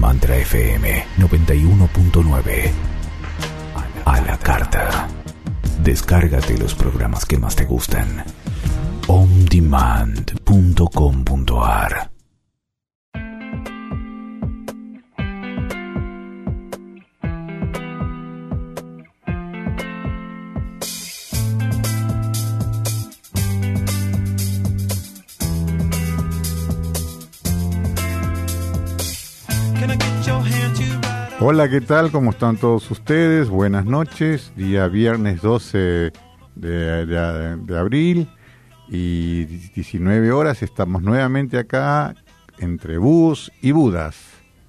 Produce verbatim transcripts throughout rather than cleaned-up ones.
Mantra F M noventa y uno punto nueve. A la carta. Descárgate los programas que más te gustan. on demand punto com punto a r. Hola, ¿qué tal? ¿Cómo están todos ustedes? Buenas noches, día viernes doce de, de, de abril y diecinueve horas, estamos nuevamente acá entre búhos y budas.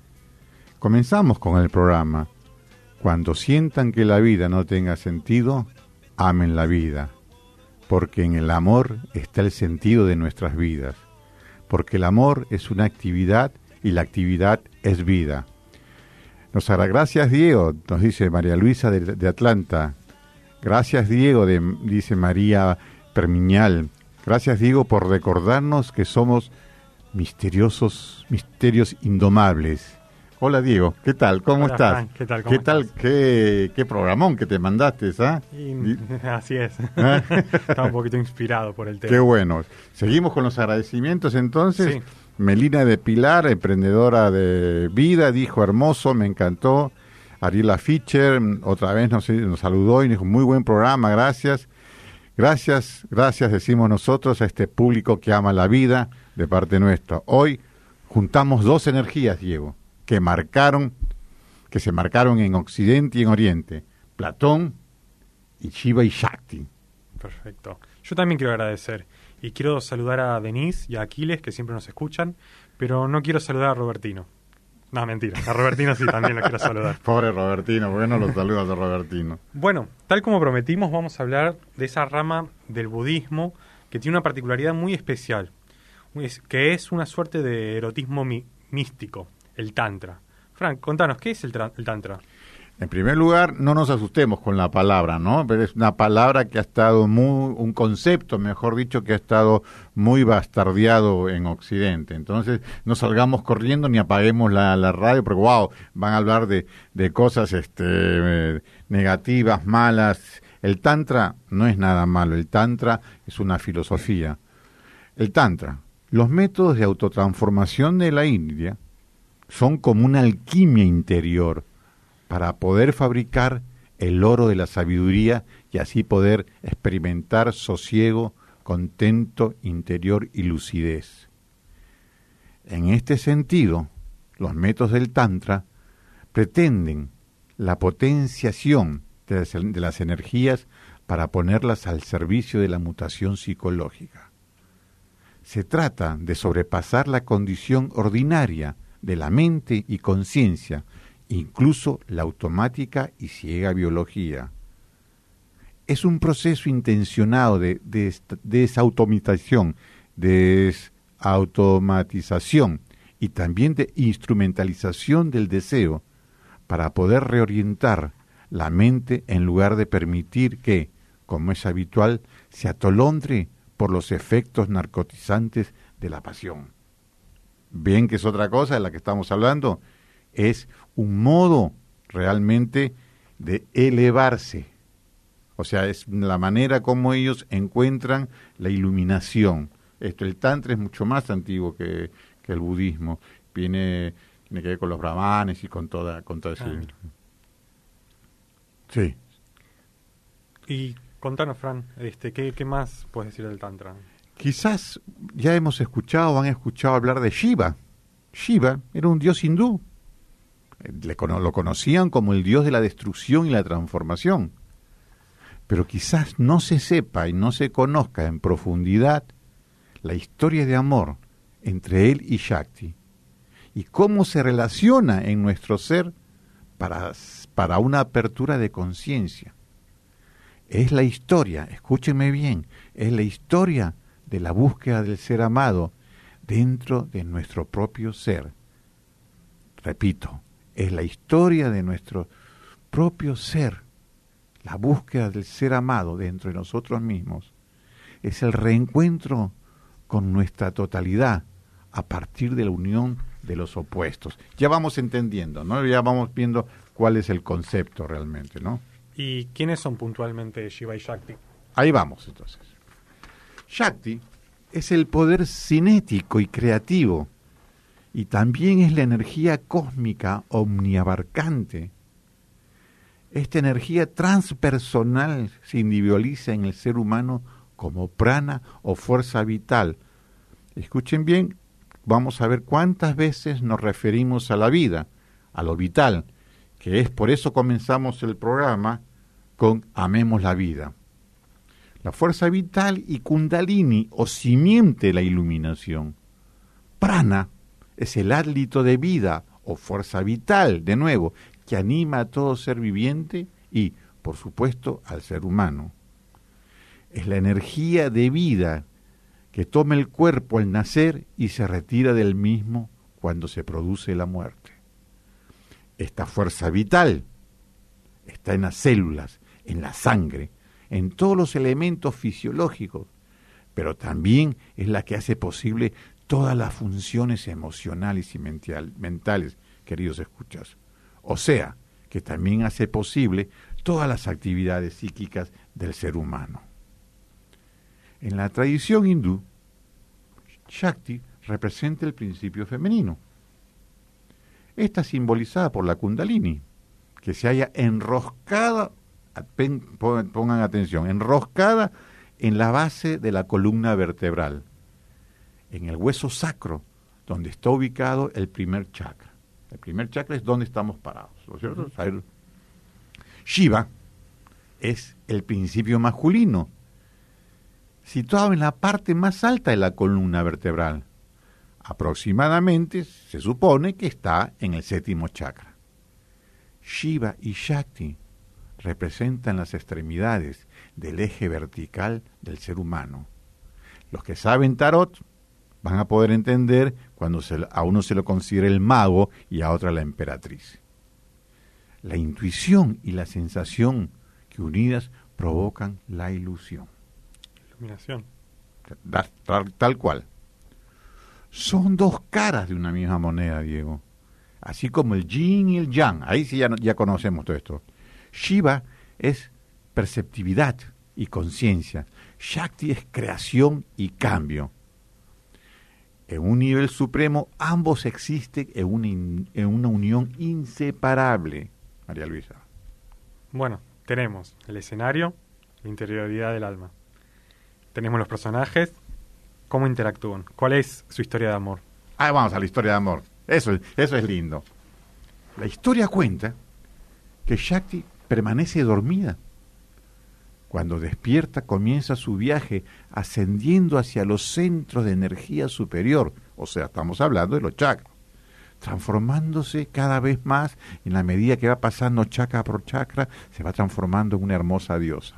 Comenzamos con el programa. Cuando sientan que la vida no tenga sentido, amen la vida, porque en el amor está el sentido de nuestras vidas, porque el amor es una actividad y la actividad es vida. Nos hará gracias Diego, nos dice María Luisa de, de Atlanta. Gracias Diego, de, dice María Permiñal. Gracias Diego por recordarnos que somos misteriosos, misterios indomables. Hola Diego, ¿qué tal? ¿Cómo Hola, estás? Frank, ¿qué tal? ¿Cómo ¿Qué tal? estás? ¿Qué, qué programón que te mandaste, ¿ah? Y, así es. ¿Ah? Estaba un poquito inspirado por el tema. Qué bueno. Seguimos con los agradecimientos entonces. Sí. Melina de Pilar, emprendedora de vida, dijo hermoso, me encantó. Ariela Fischer, otra vez nos, nos saludó y dijo, muy buen programa, gracias. Gracias, gracias, decimos nosotros, a este público que ama la vida de parte nuestra. Hoy juntamos dos energías, Diego, que marcaron, que se marcaron en Occidente y en Oriente. Platón y Shiva y Shakti. Perfecto. Yo también quiero agradecer. Y quiero saludar a Denise y a Aquiles, que siempre nos escuchan, pero no quiero saludar a Robertino. No, mentira. A Robertino sí también lo quiero saludar. Pobre Robertino, ¿por qué no lo saludas a Robertino? Bueno, tal como prometimos, vamos a hablar de esa rama del budismo que tiene una particularidad muy especial, que es una suerte de erotismo mi- místico, el Tantra. Frank, contanos, ¿qué es el, tra- el Tantra? En primer lugar, no nos asustemos con la palabra, ¿no? Pero es una palabra que ha estado muy, un concepto, mejor dicho, que ha estado muy bastardeado en Occidente. Entonces, no salgamos corriendo ni apaguemos la, la radio, porque wow, van a hablar de, de cosas este, eh, negativas, malas. El Tantra no es nada malo, el Tantra es una filosofía. El Tantra, los métodos de autotransformación de la India son como una alquimia interior, para poder fabricar el oro de la sabiduría y así poder experimentar sosiego, contento interior y lucidez. En este sentido, los métodos del Tantra pretenden la potenciación de las, de las energías para ponerlas al servicio de la mutación psicológica. Se trata de sobrepasar la condición ordinaria de la mente y conciencia, incluso la automática y ciega biología. Es un proceso intencionado de, de, de desautomatización, desautomatización y también de instrumentalización del deseo para poder reorientar la mente en lugar de permitir que, como es habitual, se atolondre por los efectos narcotizantes de la pasión. ¿Ven que es otra cosa de la que estamos hablando? Es un modo realmente de elevarse. O sea, es la manera como ellos encuentran la iluminación. Esto, el Tantra es mucho más antiguo que, que el budismo. Viene, tiene que ver con los brahmanes y con toda, con todo ese... Ah. Sí. Y contanos, Fran, este, ¿qué, qué más puedes decir del Tantra? Quizás ya hemos escuchado o han escuchado hablar de Shiva. Shiva era un dios hindú. Le, lo conocían como el dios de la destrucción y la transformación. Pero quizás no se sepa y no se conozca en profundidad la historia de amor entre él y Shakti y cómo se relaciona en nuestro ser para, para una apertura de conciencia. Es la historia, escúchenme bien, es la historia de la búsqueda del ser amado dentro de nuestro propio ser. Repito, es la historia de nuestro propio ser, la búsqueda del ser amado dentro de nosotros mismos. Es el reencuentro con nuestra totalidad a partir de la unión de los opuestos. Ya vamos entendiendo, ¿no? Ya vamos viendo cuál es el concepto realmente, ¿no? ¿Y quiénes son puntualmente Shiva y Shakti? Ahí vamos, entonces. Shakti es el poder cinético y creativo, y también es la energía cósmica omniabarcante. Esta energía transpersonal se individualiza en el ser humano como prana o fuerza vital. Escuchen bien, vamos a ver cuántas veces nos referimos a la vida, a lo vital, que es por eso comenzamos el programa con Amemos la vida. La fuerza vital y Kundalini o simiente de la iluminación. Prana es el hálito de vida o fuerza vital, de nuevo, que anima a todo ser viviente y, por supuesto, al ser humano. Es la energía de vida que toma el cuerpo al nacer y se retira del mismo cuando se produce la muerte. Esta fuerza vital está en las células, en la sangre, en todos los elementos fisiológicos, pero también es la que hace posible todas las funciones emocionales y mental, mentales, queridos escuchas. O sea, que también hace posible todas las actividades psíquicas del ser humano. En la tradición hindú, Shakti representa el principio femenino. Esta simbolizada por la Kundalini, que se halla enroscada, pongan atención, enroscada en la base de la columna vertebral, en el hueso sacro, donde está ubicado el primer chakra. El primer chakra es donde estamos parados, ¿no es cierto? Uh-huh. Shiva es el principio masculino, situado en la parte más alta de la columna vertebral. Aproximadamente se supone que está en el séptimo chakra. Shiva y Shakti representan las extremidades del eje vertical del ser humano. Los que saben tarot van a poder entender cuando se, a uno se lo considera el mago y a otra la emperatriz. La intuición y la sensación que unidas provocan la ilusión. Iluminación. Tal, tal, tal cual. Son dos caras de una misma moneda, Diego. Así como el yin y el yang. Ahí sí ya, ya conocemos todo esto. Shiva es perceptividad y conciencia. Shakti es creación y cambio. En un nivel supremo, ambos existen en una, in, en una unión inseparable. María Luisa. Bueno, tenemos el escenario, la interioridad del alma. Tenemos los personajes, cómo interactúan, cuál es su historia de amor. Ah, vamos a la historia de amor. Eso, eso es lindo. La historia cuenta que Shakti permanece dormida. Cuando despierta comienza su viaje ascendiendo hacia los centros de energía superior, o sea, estamos hablando de los chakras, transformándose cada vez más en la medida que va pasando chakra por chakra, se va transformando en una hermosa diosa.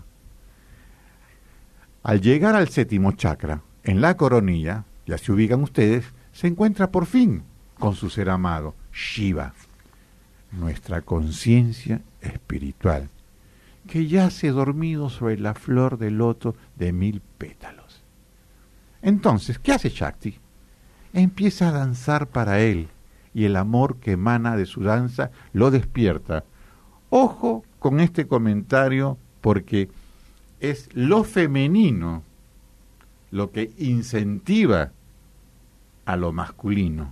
Al llegar al séptimo chakra, en la coronilla, ya se ubican ustedes, se encuentra por fin con su ser amado, Shiva, nuestra conciencia espiritual, que yace dormido sobre la flor de loto de mil pétalos. Entonces, ¿qué hace Shakti? Empieza a danzar para él, y el amor que emana de su danza lo despierta. Ojo con este comentario, porque es lo femenino lo que incentiva a lo masculino.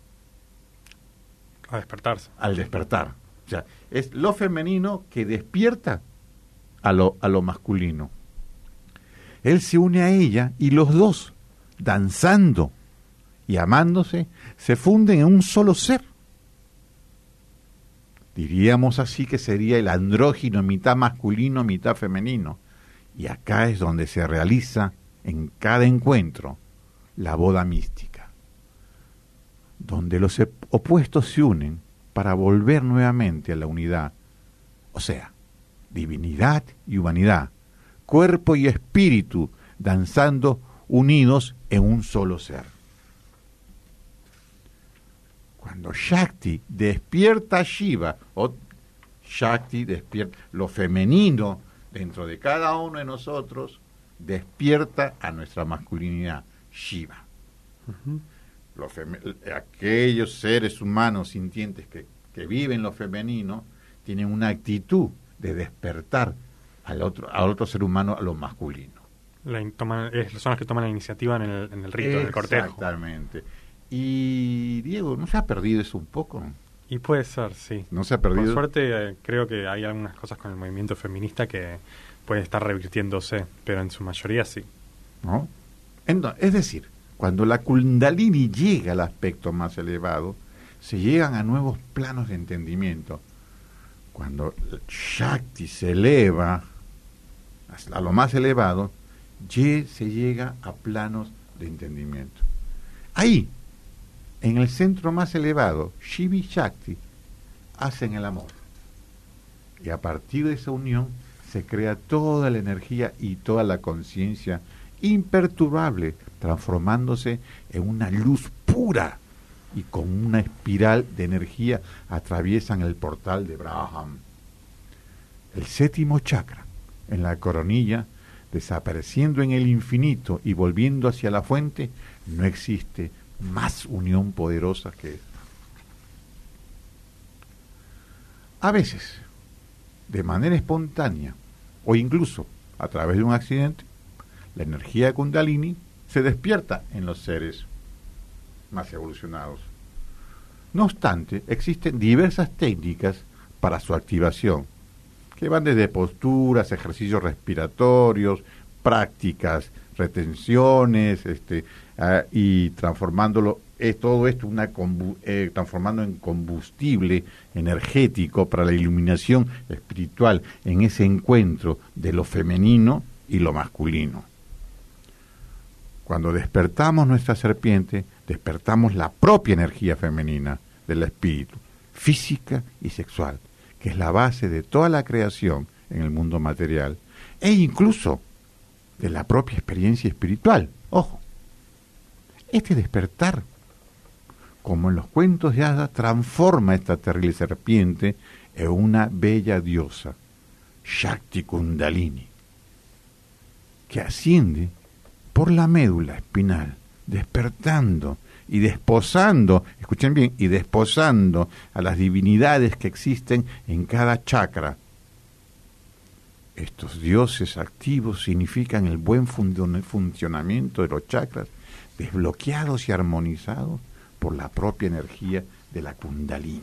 A despertarse. Al despertar. O sea, es lo femenino que despierta a lo, a lo masculino. Él se une a ella y los dos, danzando y amándose, se funden en un solo ser. Diríamos así que sería el andrógino, mitad masculino, mitad femenino. Y acá es donde se realiza en cada encuentro la boda mística, donde los opuestos se unen para volver nuevamente a la unidad, o sea, divinidad y humanidad, cuerpo y espíritu, danzando unidos en un solo ser. Cuando Shakti despierta a Shiva, o Shakti despierta lo femenino dentro de cada uno de nosotros, despierta a nuestra masculinidad, Shiva. Uh-huh. los fem- aquellos seres humanos sintientes que, que viven lo femenino tienen una actitud de despertar al otro, al otro ser humano a lo masculino. La, toman, es, son las que toman la iniciativa en el, en el rito, en el cortejo. Exactamente. Y Diego, ¿no se ha perdido eso un poco? Y puede ser, sí. ¿No se ha perdido? Por suerte, eh, creo que hay algunas cosas con el movimiento feminista que pueden estar revirtiéndose, pero en su mayoría sí. ¿No? Entonces, es decir, cuando la Kundalini llega al aspecto más elevado, se llegan a nuevos planos de entendimiento. Cuando el Shakti se eleva a lo más elevado, se llega a planos de entendimiento. Ahí, en el centro más elevado, Shiva y Shakti hacen el amor. Y a partir de esa unión se crea toda la energía y toda la conciencia imperturbable, transformándose en una luz pura y con una espiral de energía atraviesan el portal de Brahman. El séptimo chakra, en la coronilla, desapareciendo en el infinito y volviendo hacia la fuente, no existe más unión poderosa que esta. A veces, de manera espontánea, o incluso a través de un accidente, la energía de Kundalini se despierta en los seres más evolucionados. No obstante, existen diversas técnicas para su activación, que van desde posturas, ejercicios respiratorios, prácticas, retenciones, este, uh, y transformándolo, eh, todo esto una combu eh, transformando en combustible energético para la iluminación espiritual en ese encuentro de lo femenino y lo masculino. Cuando despertamos nuestra serpiente, despertamos la propia energía femenina del espíritu, física y sexual, que es la base de toda la creación en el mundo material, e incluso de la propia experiencia espiritual. Ojo, este despertar, como en los cuentos de hadas, transforma esta terrible serpiente en una bella diosa, Shakti Kundalini, que asciende por la médula espinal, despertando y desposando, escuchen bien, y desposando a las divinidades que existen en cada chakra. Estos dioses activos significan el buen funcionamiento de los chakras, desbloqueados y armonizados por la propia energía de la Kundalini.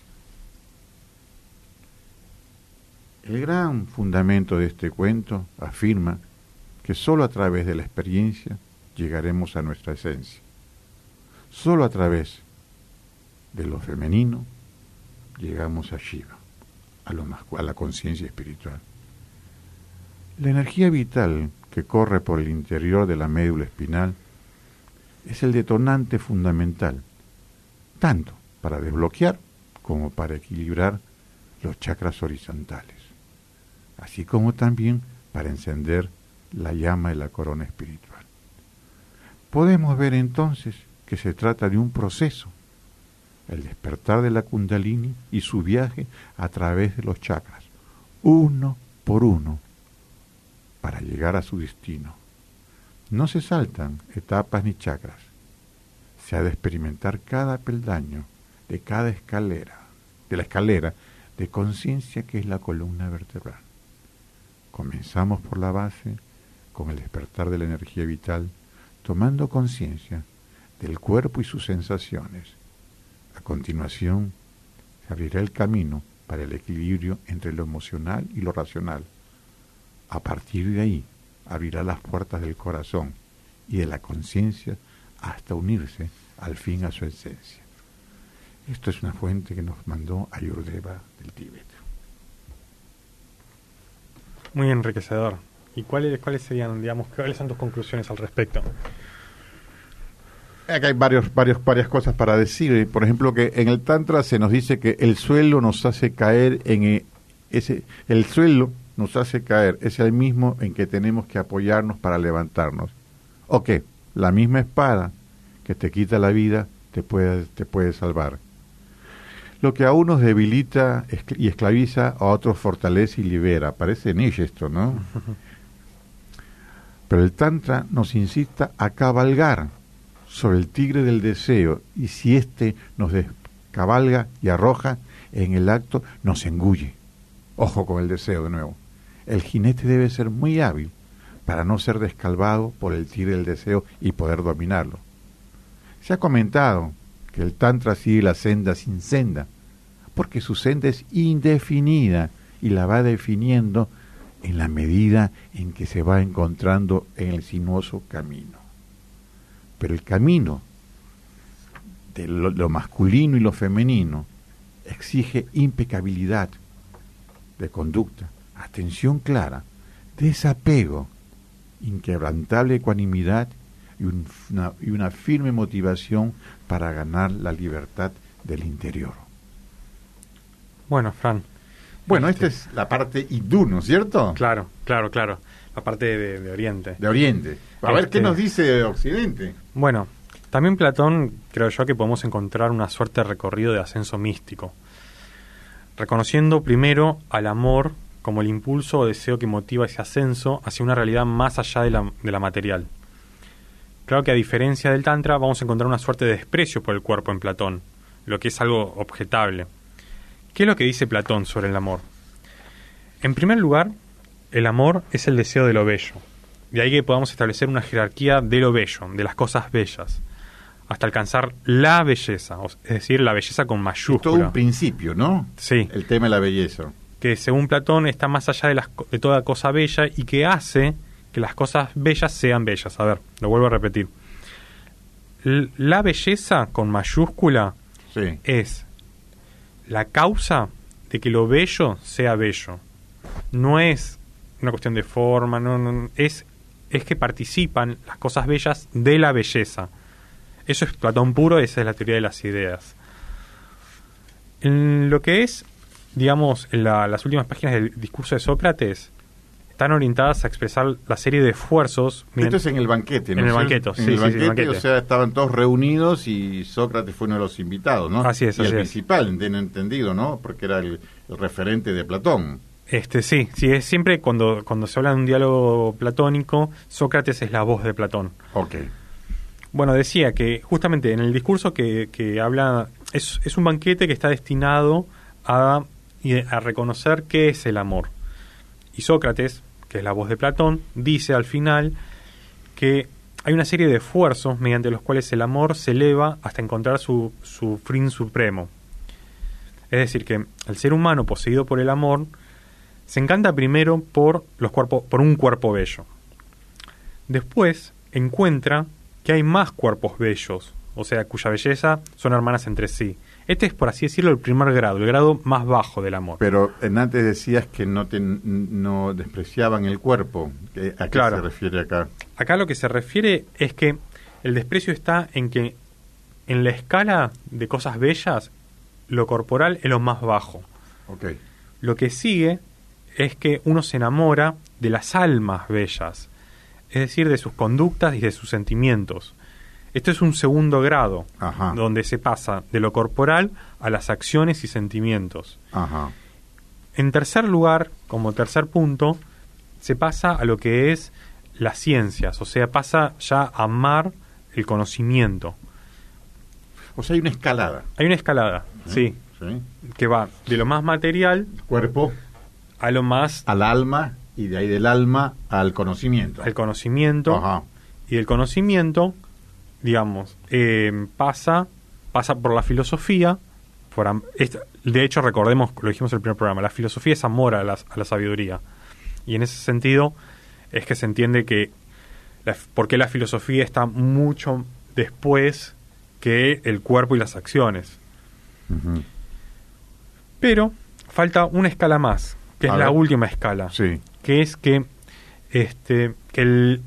El gran fundamento de este cuento afirma que sólo a través de la experiencia llegaremos a nuestra esencia. Solo a través de lo femenino llegamos a Shiva, a, lo más, a la conciencia espiritual. La energía vital que corre por el interior de la médula espinal es el detonante fundamental, tanto para desbloquear como para equilibrar los chakras horizontales, así como también para encender la llama de la corona espiritual. Podemos ver entonces que se trata de un proceso, el despertar de la Kundalini y su viaje a través de los chakras, uno por uno, para llegar a su destino. No se saltan etapas ni chakras, se ha de experimentar cada peldaño de cada escalera, de la escalera de conciencia que es la columna vertebral. Comenzamos por la base, con el despertar de la energía vital, tomando conciencia del cuerpo y sus sensaciones. A continuación, se abrirá el camino para el equilibrio entre lo emocional y lo racional. A partir de ahí, abrirá las puertas del corazón y de la conciencia hasta unirse al fin a su esencia. Esto es una fuente que nos mandó Ayurveda del Tíbet. Muy enriquecedor. ¿Y cuáles, cuáles serían, digamos, cuáles son tus conclusiones al respecto? Acá hay varios, varios, varias cosas para decir. Por ejemplo, que en el Tantra se nos dice que el suelo nos hace caer en ese, el suelo nos hace caer, es el mismo en que tenemos que apoyarnos para levantarnos. Ok, la misma espada que te quita la vida te puede, te puede salvar. Lo que a unos debilita y esclaviza, a otros fortalece y libera. Parece Nietzsche esto, ¿no? Pero el Tantra nos incita a cabalgar sobre el tigre del deseo, y si éste nos descabalga y arroja, en el acto nos engulle. Ojo con el deseo de nuevo. El jinete debe ser muy hábil para no ser descalvado por el tigre del deseo y poder dominarlo. Se ha comentado que el tantra sigue la senda sin senda, porque su senda es indefinida y la va definiendo en la medida en que se va encontrando en el sinuoso camino. Pero el camino de lo, lo masculino y lo femenino exige impecabilidad de conducta, atención clara, desapego, inquebrantable ecuanimidad y, un, una, y una firme motivación para ganar la libertad del interior. Bueno, Fran. Bueno, este, esta es la parte hindú, ¿no es cierto? Claro, claro, claro. La parte de, de Oriente. De Oriente. A Este, ver qué nos dice de Occidente. Bueno, también Platón, creo yo que podemos encontrar una suerte de recorrido de ascenso místico, reconociendo primero al amor como el impulso o deseo que motiva ese ascenso hacia una realidad más allá de la, de la material. Claro que a diferencia del Tantra vamos a encontrar una suerte de desprecio por el cuerpo en Platón, lo que es algo objetable. ¿Qué es lo que dice Platón sobre el amor? En primer lugar, el amor es el deseo de lo bello. De ahí que podamos establecer una jerarquía de lo bello, de las cosas bellas, hasta alcanzar la belleza, es decir, la belleza con mayúscula. Es todo un principio, ¿no? Sí. El tema de la belleza. Que según Platón está más allá de, las, de toda cosa bella y que hace que las cosas bellas sean bellas. A ver, lo vuelvo a repetir. L- la belleza con mayúscula Sí. es la causa de que lo bello sea bello. No es una cuestión de forma, no, no es, es que participan las cosas bellas de la belleza. Eso es Platón puro, esa es la teoría de las ideas. En lo que es, digamos, en la, las últimas páginas del discurso de Sócrates, están orientadas a expresar la serie de esfuerzos. Esto es en el banquete, ¿no? En el ¿Sí? banquete, en sí, el sí, sí, banquete, banquete. O sea, estaban todos reunidos y Sócrates fue uno de los invitados, ¿no? Así es, y así el es. principal, bien entendido, ¿no? Porque era el, el referente de Platón. Este, sí, sí, es siempre cuando, cuando se habla de un diálogo platónico, Sócrates es la voz de Platón. Ok. Bueno, decía que justamente en el discurso que, que habla, es, es un banquete que está destinado a, a reconocer qué es el amor. Y Sócrates, que es la voz de Platón, dice al final que hay una serie de esfuerzos mediante los cuales el amor se eleva hasta encontrar su, su fin supremo. Es decir, que el ser humano poseído por el amor se encanta primero por los cuerpos, por un cuerpo bello. Después encuentra que hay más cuerpos bellos, o sea, cuya belleza son hermanas entre sí. Este es, por así decirlo, el primer grado, el grado más bajo del amor. Pero en antes decías que no, te, no despreciaban el cuerpo. ¿A qué Claro. se refiere acá? Acá lo que se refiere es que el desprecio está en que en la escala de cosas bellas, lo corporal es lo más bajo. Ok. Lo que sigue es que uno se enamora de las almas bellas, es decir, de sus conductas y de sus sentimientos. Esto es un segundo grado, Ajá. donde se pasa de lo corporal a las acciones y sentimientos. Ajá. En tercer lugar, como tercer punto, se pasa a lo que es las ciencias, o sea, pasa ya a amar el conocimiento. O sea, hay una escalada. Hay una escalada, ¿Eh? sí, ¿Sí? que va de lo más material Cuerpo a lo más al alma y de ahí del alma al conocimiento. al conocimiento. Ajá. Y el conocimiento, digamos, eh, pasa pasa por la filosofía. Por am- es- de hecho, recordemos, lo dijimos en el primer programa, la filosofía es amor a la, a la sabiduría. Y en ese sentido es que se entiende que la, por qué la filosofía está mucho después que el cuerpo y las acciones. Ujú. Pero falta una escala más, que A es la ver. última escala, Sí. que es que este que el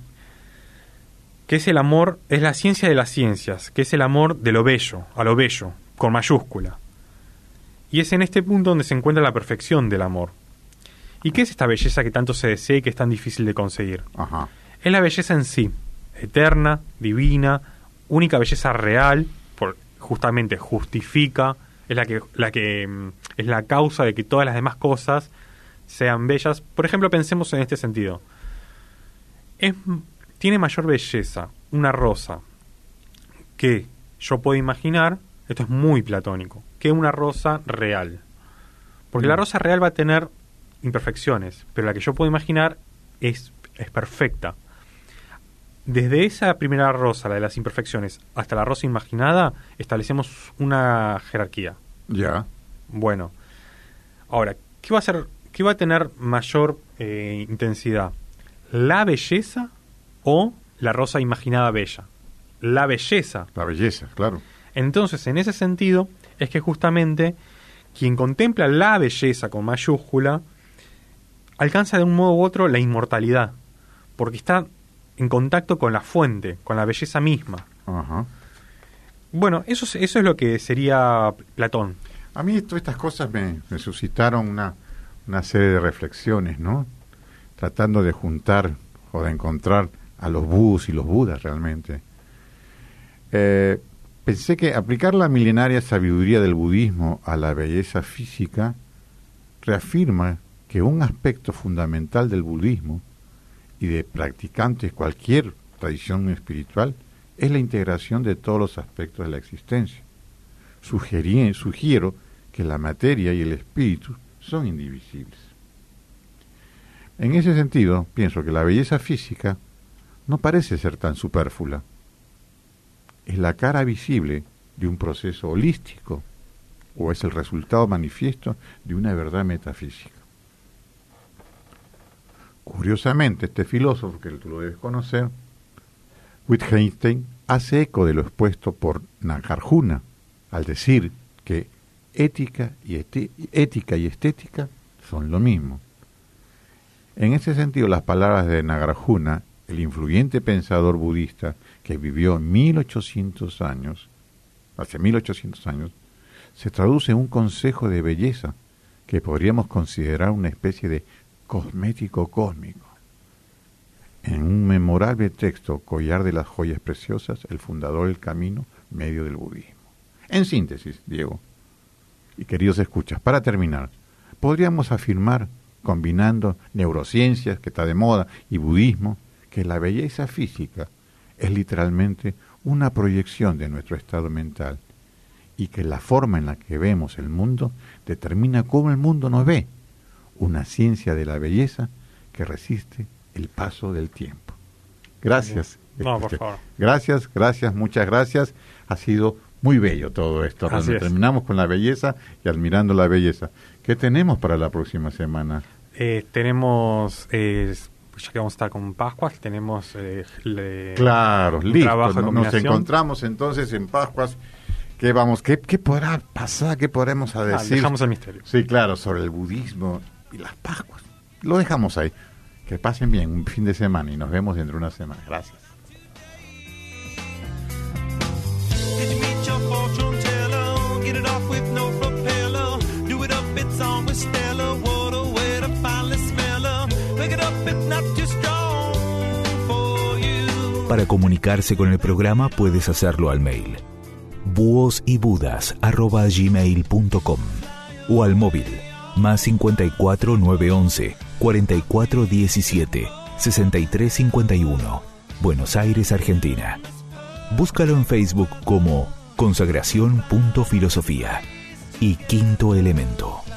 que es el amor, es la ciencia de las ciencias, que es el amor de lo bello, a lo bello, con mayúscula. Y es en este punto donde se encuentra la perfección del amor. ¿Y qué es esta belleza que tanto se desea y que es tan difícil de conseguir? Ajá. Es la belleza en sí, eterna, divina, única belleza real, por, justamente justifica, es la que, la que mm, es la causa de que todas las demás cosas sean bellas. Por ejemplo, pensemos en este sentido. Es, tiene mayor belleza una rosa que yo puedo imaginar, esto es muy platónico, que una rosa real. Porque mm. la rosa real va a tener imperfecciones, pero la que yo puedo imaginar es, es perfecta. Desde esa primera rosa, la de las imperfecciones, hasta la rosa imaginada, establecemos una jerarquía. Ya. Bueno, ahora, ¿qué va a ser, qué va a tener mayor eh, intensidad? ¿La belleza o la rosa imaginada bella? La belleza. La belleza, claro. Entonces, en ese sentido, es que justamente quien contempla la belleza con mayúscula alcanza de un modo u otro la inmortalidad, porque está en contacto con la fuente, con la belleza misma. Ajá. Bueno, eso es, eso es lo que sería Platón. A mí todas estas cosas me, me suscitaron una, una serie de reflexiones, ¿no? Tratando de juntar o de encontrar a los budus y los budas realmente. Eh, pensé que aplicar la milenaria sabiduría del budismo a la belleza física reafirma que un aspecto fundamental del budismo y de practicantes cualquier tradición espiritual es la integración de todos los aspectos de la existencia. Sugerí, sugiero que la materia y el espíritu son indivisibles. En ese sentido, pienso que la belleza física no parece ser tan superflua. ¿Es la cara visible de un proceso holístico o es el resultado manifiesto de una verdad metafísica? Curiosamente, este filósofo, que tú lo debes conocer, Wittgenstein, hace eco de lo expuesto por Nagarjuna al decir que ética y, esti- ética y estética son lo mismo. En ese sentido, las palabras de Nagarjuna, el influyente pensador budista que vivió mil ochocientos años, hace mil ochocientos años, se traduce en un consejo de belleza que podríamos considerar una especie de cosmético cósmico. En un memorable texto, Collar de las Joyas Preciosas, el fundador del camino medio del budismo. En síntesis, Diego, y queridos escuchas, para terminar, podríamos afirmar, combinando neurociencias, que está de moda, y budismo, que la belleza física es literalmente una proyección de nuestro estado mental y que la forma en la que vemos el mundo determina cómo el mundo nos ve, una ciencia de la belleza que resiste el paso del tiempo. Gracias. No, por favor. Gracias, gracias, muchas gracias. Ha sido muy bello todo esto. Terminamos con la belleza y admirando la belleza. ¿Qué tenemos para la próxima semana? Eh, tenemos, eh, ya que vamos a estar con Pascuas, tenemos eh, le, claro, un listo. trabajo de Nos encontramos entonces en Pascuas. ¿Qué vamos? ¿Qué, qué podrá pasar? ¿Qué podremos a decir? Ah, dejamos el misterio. Sí, claro, sobre el budismo y las Pascuas. Lo dejamos ahí. Que pasen bien un fin de semana y nos vemos dentro de una semana. Gracias. Para comunicarse con el programa puedes hacerlo al mail buos y budas arroba gmail punto com o al móvil más cincuenta y cuatro nueve once cuarenta y cuatro diecisiete sesenta y tres cincuenta y uno, Buenos Aires, Argentina. Búscalo en Facebook como consagración punto filosofía y Quinto Elemento.